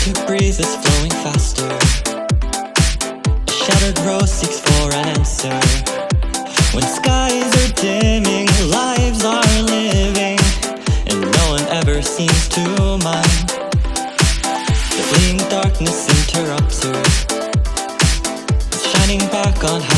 to breathe is flowing faster. A shattered rose seeks for an answer. When skies are dimming, lives are living, and no one ever seems to mind. The fleeing darkness interrupts her, shining back on how